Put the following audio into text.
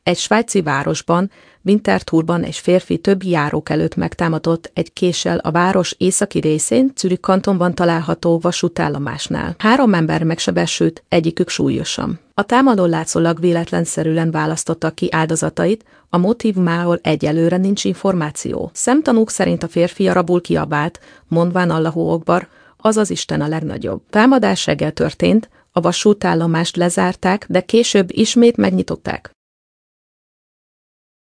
Egy svájci városban, Winterthurban egy férfi többi járók előtt megtámadott egy késsel a város északi részén, Zürich kantonban található vasútállomásnál. 3 ember megsebesült, egyikük súlyosan. A támadó látszólag véletlenszerűen választotta ki áldozatait, a motívumáról egyelőre nincs információ. Szemtanúk szerint a férfi arabul kiabált, mondván Allahu Akbar, azaz Isten a legnagyobb. Támadás reggel történt, a vasútállomást lezárták, de később ismét megnyitották.